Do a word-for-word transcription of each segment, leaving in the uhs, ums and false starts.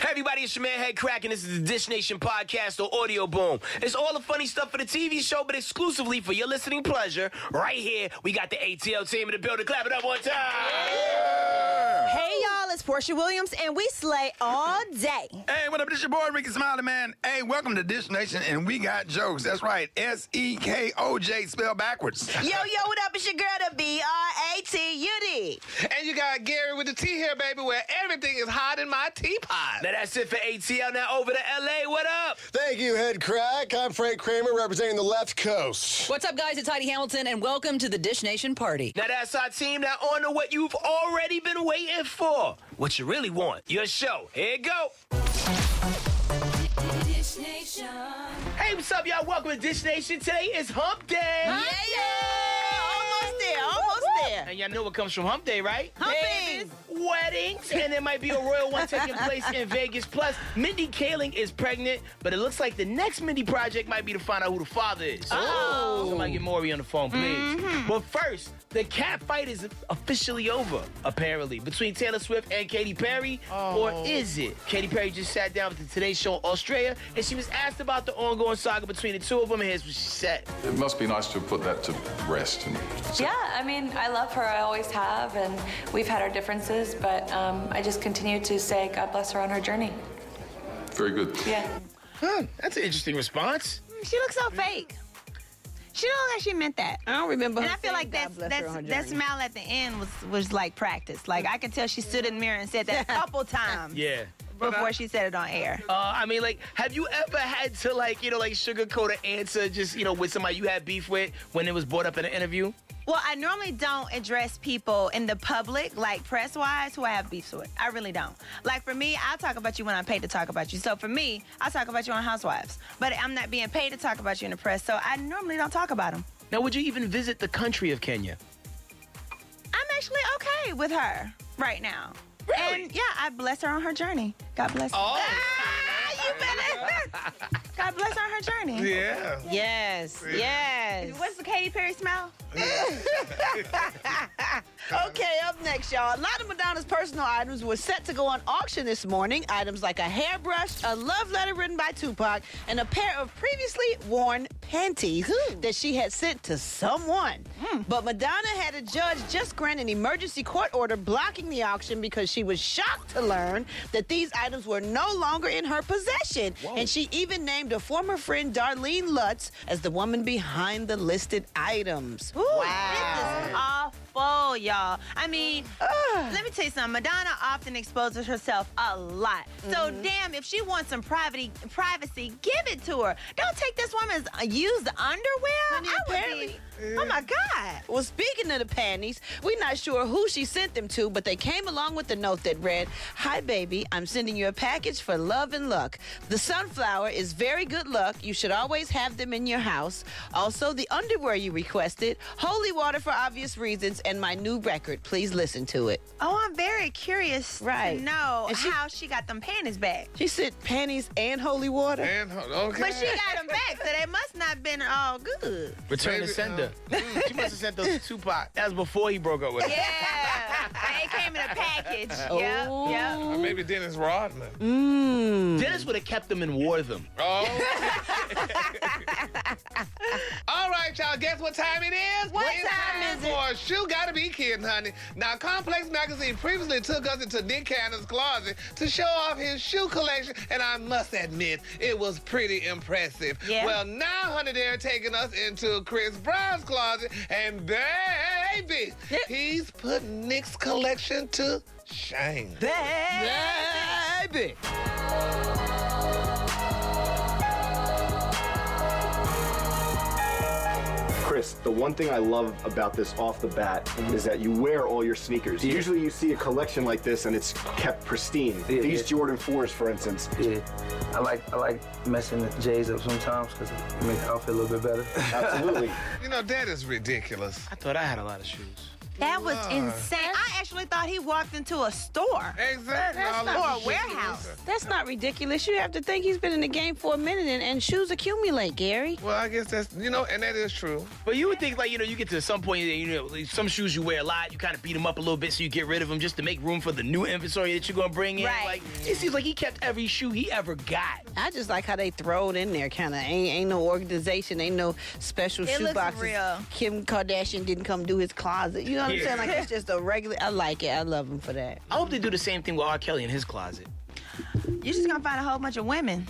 Hey everybody, it's your man Head Crack, and this is the Dish Nation podcast or Audio Boom. It's all the funny stuff for the T V show, but exclusively for your listening pleasure. Right here, we got the A T L team in the building. Clap it up one time. Yeah. Hey y'all, it's Portia Williams, and we slay all day. Hey, what up? This your boy Ricky Smiley, man. Hey, welcome to Dish Nation, and we got jokes. That's right, S E K O J spelled backwards. Yo, yo, what up? It's your girl, the B R A T U D. And you got Gary with the T here, baby, where everything is hot in my teapot. Now that's it for A T L. Now over to L A. What up? Thank you, Head Crack. I'm Frank Kramer, representing the left coast. What's up, guys? It's Heidi Hamilton, and welcome to the Dish Nation party. Now that's our team. Now on to what you've already been waiting for. What you really want. Your show. Here you go. Dish Nation. Hey, what's up, y'all? Welcome to Dish Nation. Today is Hump Day. Yeah, yeah. Almost there, almost there. And y'all know what comes from Hump Day, right? Humping. Weddings, and there might be a royal one taking place in Vegas. Plus, Mindy Kaling is pregnant, but it looks like the next Mindy project might be to find out who the father is. Oh. Somebody get Maury on the phone, please. Mm-hmm. But first, the cat fight is officially over, apparently, between Taylor Swift and Katy Perry. Oh. Or is it? Katy Perry just sat down with the Today Show in Australia, and she was asked about the ongoing saga between the two of them, and here's what she said. It must be nice to put that to rest. And Yeah, I mean, I love her. I always have, and we've had our differences, but um, I just continue to say God bless her on her journey. very good. Yeah. Huh, that's an interesting response. She looks so fake. She don't look like she meant that. I don't remember. And I feel like that's, that's, that smile at the end was, was like practice. Like, I could tell she stood in the mirror and said that a couple times. Yeah. Before she said it on air. Uh, I mean, like, have you ever had to, like, you know, like, sugarcoat an answer just, you know, with somebody you had beef with when it was brought up in an interview? Well, I normally don't address people in the public, like press-wise, who I have beefs with. I really don't. Like, for me, I'll talk about you when I'm paid to talk about you. So, for me, I'll talk about you on Housewives. But I'm not being paid to talk about you in the press, so I normally don't talk about them. Now, would you even visit the country of Kenya? I'm actually okay with her right now. Really? And, yeah, I bless her on her journey. God bless her. Oh. Ah, you better. God bless her on her journey. Yeah. Yes, yes. What's the Katy Perry smell? Okay, up next, y'all. A lot of Madonna's personal items were set to go on auction this morning. Items like a hairbrush, a love letter written by Tupac, and a pair of previously worn panties Ooh. that she had sent to someone. Mm. But Madonna had a judge just grant an emergency court order blocking the auction because she was shocked to learn that these items were no longer in her possession. Whoa. And she even named a former friend, Darlene Lutz, as the woman behind the listed items. Ooh, wow. This is awful, y'all. I mean, Ugh. let me tell you something. Madonna often exposes herself a lot. Mm-hmm. So, damn, if she wants some privacy, privacy, give it to her. Don't take this woman's used underwear. Honey, I apparently. would be, oh, my God. Well, speaking of the panties, we're not sure who she sent them to, but they came along with a note that read, "Hi, baby, I'm sending you a package for love and luck. The sunflower is very good luck. You should always have them in your house. Also, the underwear you requested, holy water for obvious reasons, and my new record. Please listen to it." Oh, I'm very curious right. to know she, how she got them panties back. She sent panties and holy water. And, okay. But she got them back, so they must not have been all good. Return Maybe, to sender. Uh, She must have sent those to Tupac. That was before he broke up with her. Yeah. They came in a package. Oh. Yep, yep. Or maybe Dennis Rodman. Mm. Dennis would have kept them and wore them. Oh. All right, y'all. Guess what time it is? What it's time is it? For Shoe Gotta Be Kidding, honey. Now, Complex Magazine previously took us into Nick Cannon's closet to show off his shoe collection, and I must admit, it was pretty impressive. Yeah. Well, now, honey, they're taking us into Chris Brown's closet, and baby, he's putting Nick's collection to shame. Baby. Chris, the one thing I love about this off the bat is that you wear all your sneakers. Yeah. Usually you see a collection like this and it's kept pristine. Yeah, These yeah. Jordan fours, for instance. Yeah, I like I like messing the J's up sometimes because it makes the outfit a little bit better. Absolutely. You know, that is ridiculous. I thought I had a lot of shoes. That was insane. I actually thought he walked into a store. Exactly. That's Or a warehouse. That's not ridiculous. You have to think he's been in the game for a minute, and, and shoes accumulate, Gary. Well, I guess that's, you know, and that is true. But you would think, like, you know, you get to some point, you know, like, some shoes you wear a lot, you kind of beat them up a little bit so you get rid of them just to make room for the new inventory that you're going to bring in. Right. Like, it seems like he kept every shoe he ever got. I just like how they throw it in there, kind of. Ain't, ain't no organization, ain't no special It shoe looks boxes. real. Kim Kardashian didn't come do his closet. You know what I'm Yeah. saying? Like, it's just a regular. I like it. I love him for that. I hope they do the same thing with R. Kelly in his closet. You're just gonna find a whole bunch of women.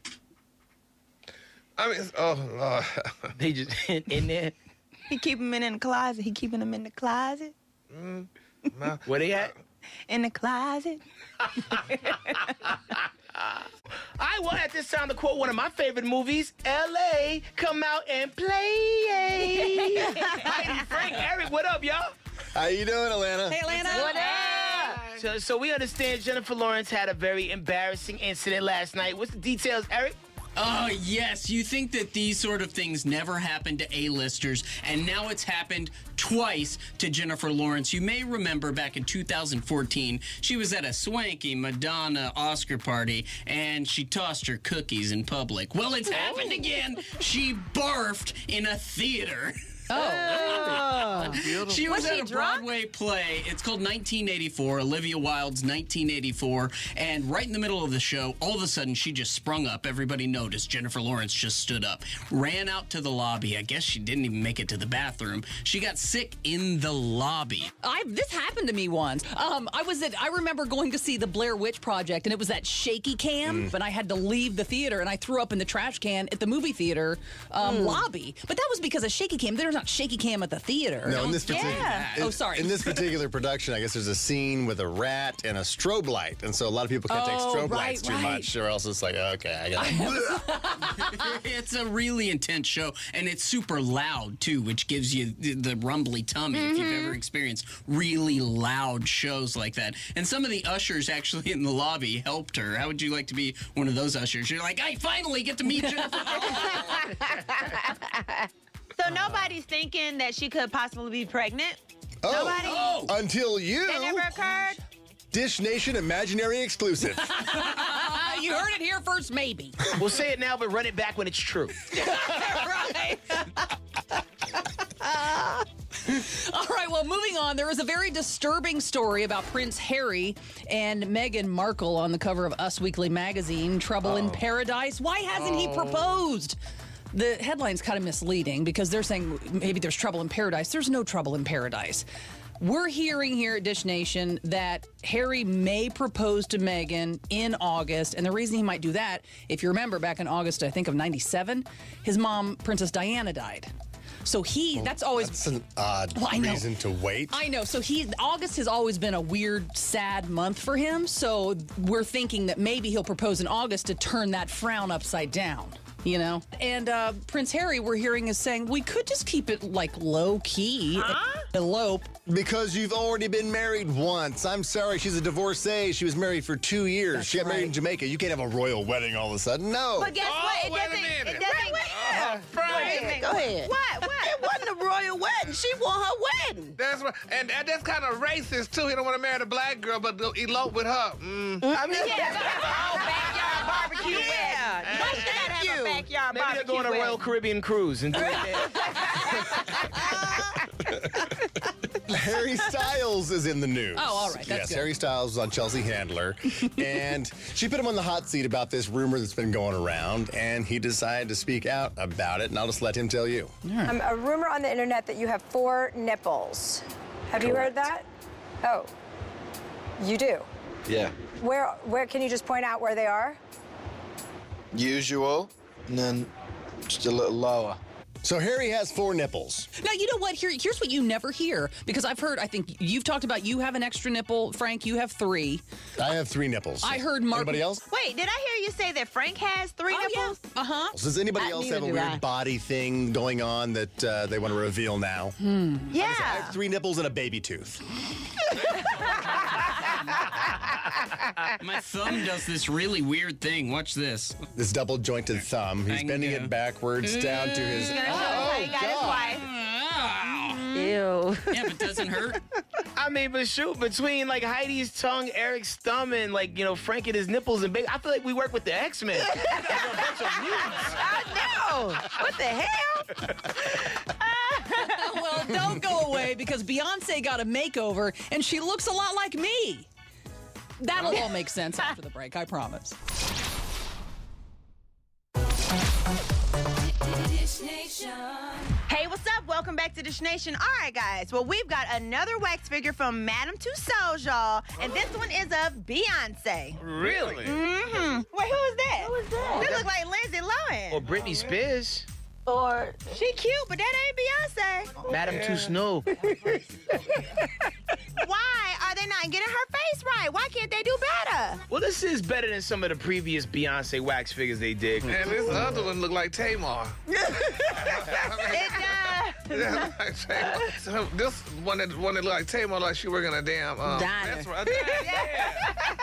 I mean, it's- oh, Lord. They just in, in there. He keep them in, in the closet. He keeping them in the closet. Mm, no. Where they at? In the closet. I want at this time to quote one of my favorite movies, L A Come Out and Play. Heidi, Frank, Eric, what up, y'all? How you doing, Atlanta? Hey, Atlanta. What up? So, so we understand Jennifer Lawrence had a very embarrassing incident last night. What's the details, Eric? Oh, yes. You think that these sort of things never happen to A-listers, and now it's happened twice to Jennifer Lawrence. You may remember back in two thousand fourteen, she was at a swanky Madonna Oscar party, and she tossed her cookies in public. Well, it's happened again. She barfed in a theater. Oh. She was, Was at she a drunk? Broadway play. It's called nineteen eighty-four, Olivia Wilde's nineteen eighty-four. And right in the middle of the show, all of a sudden, she just sprung up. Everybody noticed. Jennifer Lawrence just stood up, ran out to the lobby. I guess she didn't even make it to the bathroom. She got sick in the lobby. I this happened to me once. Um, I was at I remember going to see the Blair Witch Project, and it was that shaky cam, Mm. and I had to leave the theater, and I threw up in the trash can at the movie theater um, lobby. But that was because of shaky cam. There's not shaky cam at the theater. No, in this particular, Yeah. in, Oh, sorry. In this particular production, I guess there's a scene with a rat and a strobe light, and so a lot of people can't take Oh, strobe right, lights too right. much, or else it's like, okay, I got. It's a really intense show, and it's super loud, too, which gives you the, the rumbly tummy if you've ever experienced really loud shows like that. And some of the ushers actually in the lobby helped her. How would you like to be one of those ushers? You're like, I finally get to meet Jennifer. So nobody's thinking that she could possibly be pregnant? Oh, Nobody? Oh. until you. That never occurred? Dish Nation Imaginary exclusive. You heard it here first, maybe. We'll say it now, but run it back when it's true. Right. All right, well, moving on. There was a very disturbing story about Prince Harry and Meghan Markle on the cover of Us Weekly magazine, Trouble in Paradise. Why hasn't he proposed? The headline's kind of misleading because they're saying maybe there's trouble in paradise. There's no trouble in paradise. We're hearing here at Dish Nation that Harry may propose to Meghan in August. And the reason he might do that, if you remember back in August, I think of ninety-seven, his mom, Princess Diana, died. So he, that's always... That's an odd Well, I know. reason to wait. I know. So he August has always been a weird, sad month for him. So we're thinking that maybe he'll propose in August to turn that frown upside down. You know? And uh, Prince Harry, we're hearing, is saying, we could just keep it, like, low-key. Huh? Elope. Because you've already been married once. I'm sorry, she's a divorcee. She was married for two years. That's she got married right. in Jamaica. You can't have a royal wedding all of a sudden. No. But guess Oh, what? It wait a doesn't. minute. It doesn't. Oh, Frank. Go ahead. What? What? It wasn't a royal wedding. She won her wedding. That's right. And that, that's kind of racist, too. He don't want to marry the black girl, but go elope with her. Mm. I mean, Yeah, but have a whole backyard barbecue Yeah. wedding. No, Why should thank not have you. a backyard maybe they're barbecue going on a Royal wedding? Caribbean cruise and do it there. Harry Styles is in the news. Oh, all right, that's yes, good. Harry Styles was on Chelsea Handler, and she put him on the hot seat about this rumor that's been going around, and he decided to speak out about it, and I'll just let him tell you. Um, a rumor on the internet that you have four nipples. Have you heard that? Oh, you do. Yeah. Where? Where? Can you just point out where they are? Usual, and then just a little lower. So Harry has four nipples. Now, you know what? Here, here's what you never hear. Because I've heard, I think you've talked about you have an extra nipple. Frank, you have three. I have three nipples. I heard Mark. Anybody else? Wait, did I hear you say that Frank has three Oh, nipples? yeah. Uh-huh. Does anybody I- else neither have a do weird I. body thing going on that uh, they want to reveal now? Hmm. I Yeah. have three nipples and a baby tooth. My thumb does this really weird thing. Watch this. This double jointed thumb. He's Thank bending you. it backwards down to his. He's gonna show us how he got his wife. Wow. Ew. Ew. Yeah, but it doesn't hurt. I mean, but shoot, between like Heidi's tongue, Eric's thumb, and like, you know, Frank and his nipples and baby, I feel like we work with the X-Men. You guys are a bunch of mutants. I know. What the hell? Well, don't go away because Beyonce got a makeover and she looks a lot like me. That'll all make sense after the break, I promise. Hey, what's up? Welcome back to Dish Nation. All right, guys. Well, we've got another wax figure from Madame Tussauds, y'all. And this one is of Beyonce. Really? Mm-hmm. Wait, who is that? Who is that? They look like Lindsay Lohan. Or Britney Spears. Or She cute, but that ain't Beyonce. Madame Tussauds. Why are they not getting her face right? Why can't they do better? Well, this is better than some of the previous Beyonce wax figures they did. And this other one look like Tamar. It does. Yeah, like Tamar. So this one that one that look like Tamar, like she working a damn um, Diner. That's right. Yeah.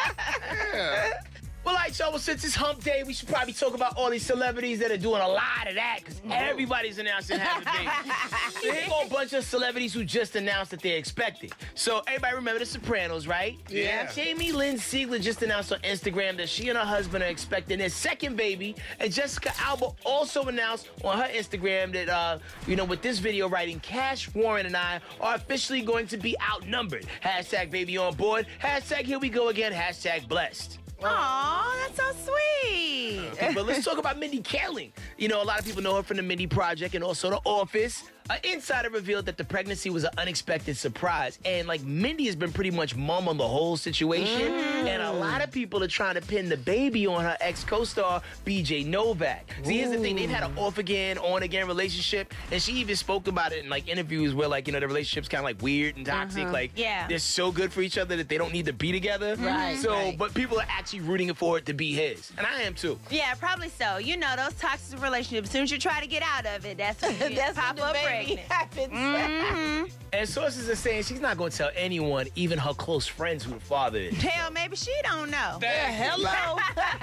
Yeah. Well, all right, y'all. Well, since it's hump day, we should probably talk about all these celebrities that are doing a lot of that because everybody's announcing having babies. There's a whole bunch of celebrities who just announced that they're expecting. So everybody remember The Sopranos, right? Yeah. Jamie Lynn Sigler just announced on Instagram that she and her husband are expecting their second baby, and Jessica Alba also announced on her Instagram that, uh, you know, with this video writing, Cash Warren and I are officially going to be outnumbered. Hashtag baby on board. Hashtag here we go again. Hashtag blessed. Aw, that's so sweet. But let's talk about Mindy Kaling. You know, a lot of people know her from the Mindy Project and also The Office. An insider revealed that the pregnancy was an unexpected surprise. And, like, Mindy has been pretty much mum on the whole situation. Mm. And a lot of people are trying to pin the baby on her ex-co-star, B J Novak. See, here's the thing. They've had an off-again, on-again relationship. And she even spoke about it in, like, interviews where, like, you know, the relationship's kind of, like, weird and toxic. Uh-huh. Like, yeah. they're so good for each other that they don't need to be together. Right, So, right. but people are actually rooting for it to be his. And I am, too. Yeah, probably so. You know, those toxic relationships, as soon as you try to get out of it, that's when you That's pop when the up baby pregnant. happens. Mm-hmm. And sources are saying she's not going to tell anyone, even her close friends, who the father is. Hell, maybe she don't know. Hello.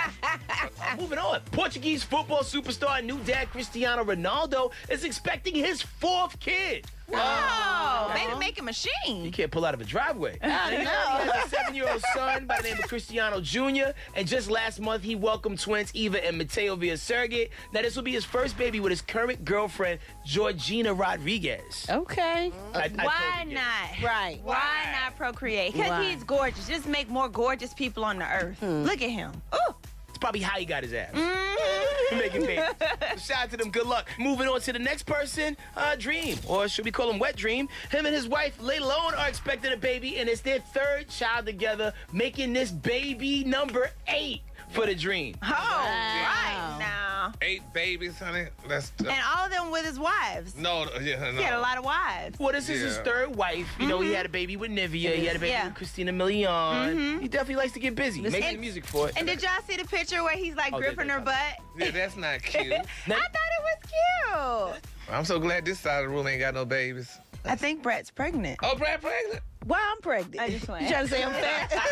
Moving on. Portuguese football superstar and new dad Cristiano Ronaldo is expecting his fourth kid. Oh, baby make a machine. He can't pull out of a driveway. I He know. has a seven-year-old son by the name of Cristiano Junior And just last month, he welcomed twins Eva and Mateo via surrogate. Now, this will be his first baby with his current girlfriend, Georgina Rodriguez. Okay. I- I Why told you. not? Right. Why not procreate? Because Why? he's gorgeous. Just make more gorgeous people on the earth. Look at him. Ooh. It's probably how he got his ass. Mm-hmm. Making babies. So shout out to them. Good luck. Moving on to the next person, uh, Dream, or should we call him Wet Dream? Him and his wife, Laylone, are expecting a baby, and it's their third child together, making this baby number eight for the Dream. Oh, right now. Eight babies, honey. That's And all of them with his wives. no, yeah, no. He had a lot of wives. Well, this is his Yeah. third wife. You know, he had a baby with Nivea. He had a baby Yeah. with Christina Milian. He definitely likes to get busy, making And- music for it. And did y'all see the picture where he's like Oh, gripping they- her butt? Yeah, that's not cute. I thought it was cute. I'm so glad this side of the room ain't got no babies. I think Brett's pregnant. Oh, Brad pregnant? Why I'm pregnant? I just went. You trying to say I'm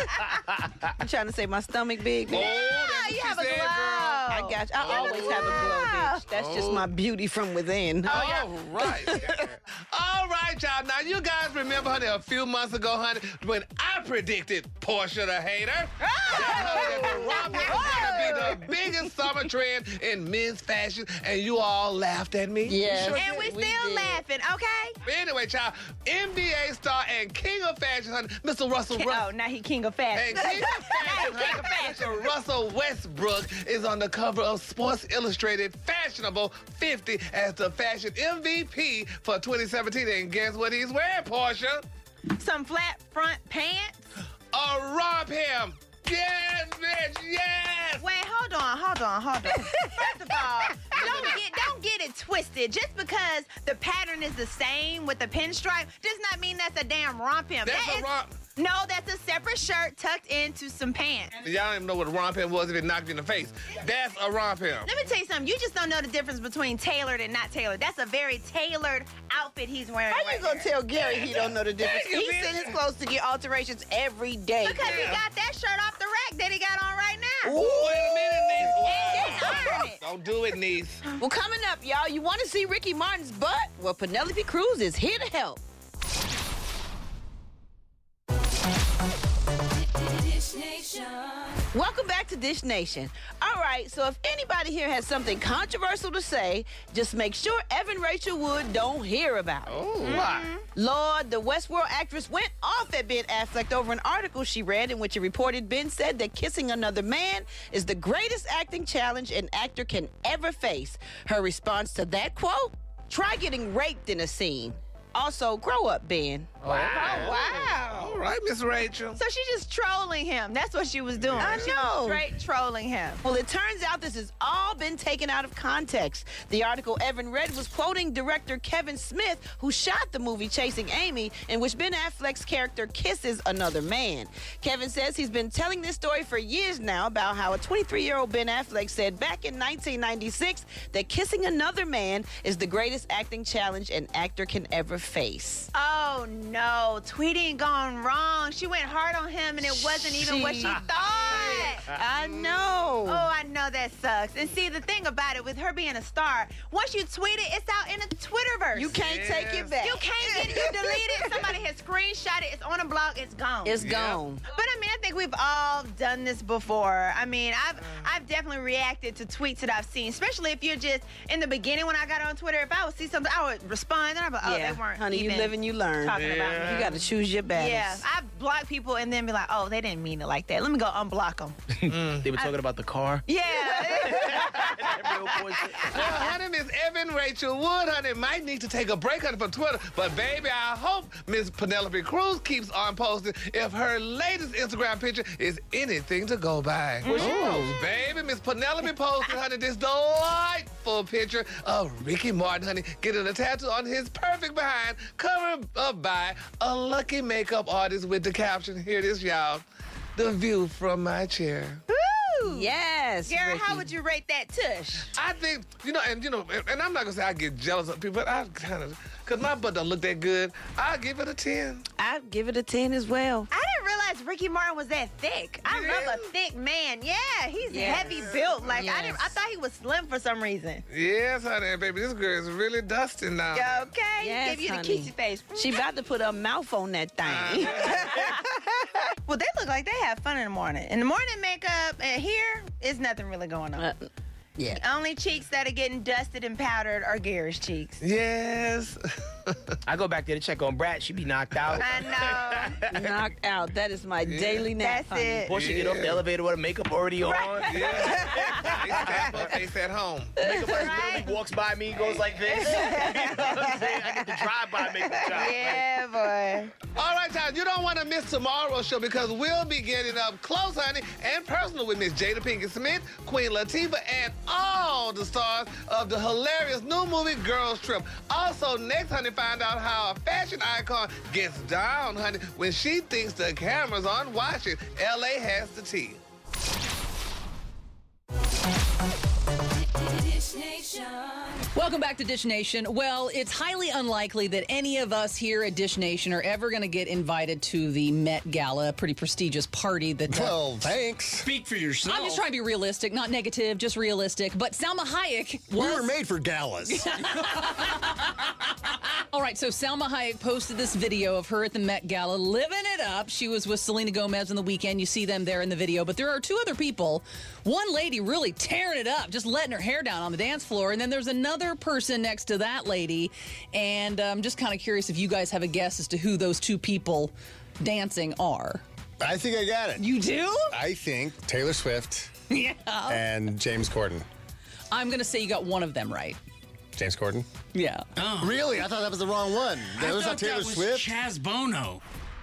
fat? You trying to say my stomach big? Oh, that's what you she have a said, glow. girl. I got you. I always have a glow, bitch. That's just my beauty from within. Oh, yeah. right. All right, y'all. Now, you guys remember, honey, a few months ago, honey, when I predicted Portia the hater. That, honey, that the romp was going to be the biggest summer trend in men's fashion, and you all laughed at me. Yes. You sure And did. we We still did. laughing, okay? But anyway, child, N B A star and king of fashion, honey, Mister Russell Oh, Russell. now he king of And fashion. king of fashion, Now he king of honey, fashion. Mister Russell Westbrook is on the cover of Sports Illustrated Fashionable fifty as the fashion M V P for twenty seventeen. And guess what he's wearing, Portia? Some flat front pants. A romp him. Yes, bitch, yes. Wait, hold on, hold on, hold on. First of all, don't get don't get it twisted. Just because the pattern is the same with the pinstripe does not mean that's a damn romp him. That's That a is- romp. No, that's a separate shirt tucked into some pants. Y'all don't even know what a romp him was if it knocked you in the face. That's a romp him. Let me tell you something. You just don't know the difference between tailored and not tailored. That's a very tailored outfit he's wearing. How you right gonna there. tell Gary he don't know the difference? Thank you, He bitch. sent his clothes to get alterations every day. Because he got that shirt off the rack that he got on right now. Ooh, wait a minute, niece. And didn't iron it. Don't do it, niece. Well, coming up, y'all, you want to see Ricky Martin's butt? Well, Penelope Cruz is here to help. Welcome back to Dish Nation. All right, so if anybody here has something controversial to say, just make sure Evan Rachel Wood don't hear about it. Oh, why? Lord, the Westworld actress went off at Ben Affleck over an article she read in which it reported Ben said that kissing another man is the greatest acting challenge an actor can ever face. Her response to that quote? Try getting raped in a scene. Also, grow up, Ben. Wow. Oh, wow. All right, Miss Rachel. So she's just trolling him. That's what she was doing. I She know. was straight trolling him. Well, it turns out this has all been taken out of context. The article Evan read was quoting director Kevin Smith, who shot the movie Chasing Amy, in which Ben Affleck's character kisses another man. Kevin says he's been telling this story for years now about how a twenty-three-year-old Ben Affleck said back in nineteen ninety-six that kissing another man is the greatest acting challenge an actor can ever face. Oh, no. Tweety gone wrong. She went hard on him, and it wasn't even what she She- thought. I know. Oh, I know that sucks. And see, the thing about it, with her being a star, once you tweet it, it's out in the Twitterverse. You can't take it back. You can't get it. You delete it. Somebody has screenshot it. It's on a blog. It's gone. It's gone. But I mean, I think we've all done this before. I mean, I've I've definitely reacted to tweets that I've seen, especially if you're just in the beginning when I got on Twitter. If I would see something, I would respond, and I'd be like, oh, yeah, they weren't honey, even you live and you learn. talking about me. You got to choose your battles. Yeah, I block people and then be like, oh, they didn't mean it like that. Let me go unblock them. They were talking about the car. Yeah. Well, honey, Miss Evan Rachel Wood, honey, might need to take a break, honey, from Twitter. But, baby, I hope Miss Penelope Cruz keeps on posting if her latest Instagram picture is anything to go by. What she Ooh, post? baby, Miss Penelope posted, honey, this delightful picture of Ricky Martin, honey, getting a tattoo on his perfect behind, covered up by a lucky makeup artist with the caption, here it is, y'all, the view from my chair. Yes. Garrett, Ricky. how would you rate that tush? I think, you know, and you know, and, and I'm not gonna say I get jealous of people, but I kind of, cause my butt don't look that good. I give it a ten. I'd give it a ten as well. I didn't realize Ricky Martin was that thick. I Yeah. love a thick man. Yeah, he's Yes. heavy built. Like I Yes. didn't. I thought he was slim for some reason. Yes, honey, baby, this girl is really dusting now. Okay, Yes, give you honey. the kissy face. She about to put her mouth on that thing. Well, they look like they have fun in the morning. In the morning makeup, and here is nothing really going on. Uh, yeah. The only cheeks that are getting dusted and powdered are Gary's cheeks. Yes. I go back there to check on Brad. She be knocked out. I know. Knocked out. That is my daily nap. That's it. Before she get off the elevator with her makeup already on. Yeah. They stack her face at home. Makeup artist Right. literally walks by me and goes like this. You know what I'm saying? I get the drive-by makeup job. Yeah, boy. All right, y'all, you don't want to miss tomorrow's show because we'll be getting up close, honey, and personal with Miss Jada Pinkett Smith, Queen Latifah, and all the stars of the hilarious new movie Girls Trip. Also, next, honey, find out how a fashion icon gets down, honey, when she thinks the camera's on watching. L A has the tea. Welcome back to Dish Nation. Well, it's highly unlikely that any of us here at Dish Nation are ever going to get invited to the Met Gala, a pretty prestigious party that... Uh, Well, thanks. Speak for yourself. I'm just trying to be realistic, not negative, just realistic. But Salma Hayek We was... were made for galas. All right, so Salma Hayek posted this video of her at the Met Gala living it up. She was with Selena Gomez on the weekend. You see them there in the video. But there are two other people. One lady really tearing it up, just letting her hair down on the dance floor. And then there's another person next to that lady. And I'm just kind of curious if you guys have a guess as to who those two people dancing are. I think I got it. You do? I think Taylor Swift Yeah. and James Corden. I'm going to say you got one of them right. James Corden? Yeah. Oh. Really? I thought that was the wrong one. That I was thought not Taylor that was Swift? Chaz Bono.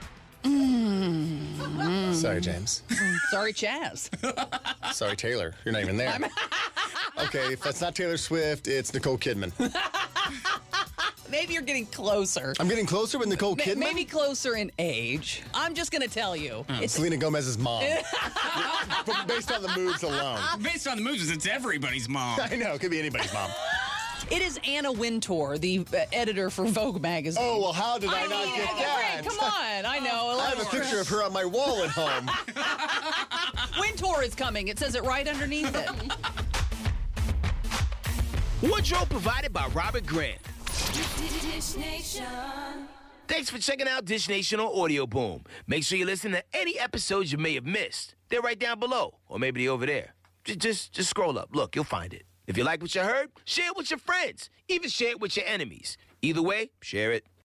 Sorry, James. Sorry, Chaz. Sorry, Taylor. You're not even there. Okay, if that's not Taylor Swift, it's Nicole Kidman. Maybe you're getting closer. I'm getting closer with Nicole Ma- Kidman? Maybe closer in age. I'm just going to tell you. It's Selena Gomez's mom. Based on the moves alone. Based on the moves, it's everybody's mom. I know, it could be anybody's mom. It is Anna Wintour, the uh, editor for Vogue magazine. Oh, well, how did I, I not mean, get that? Right, come on. I know. I have a picture of her on my wall at home. Wintour is coming. It says it right underneath it. Wardrobe provided by Robert Grant. Dish Nation. Thanks for checking out Dish Nation on Audio Boom. Make sure you listen to any episodes you may have missed. They're right down below, or maybe they're over there. Just, just, just scroll up. Look, you'll find it. If you like what you heard, share it with your friends. Even share it with your enemies. Either way, share it.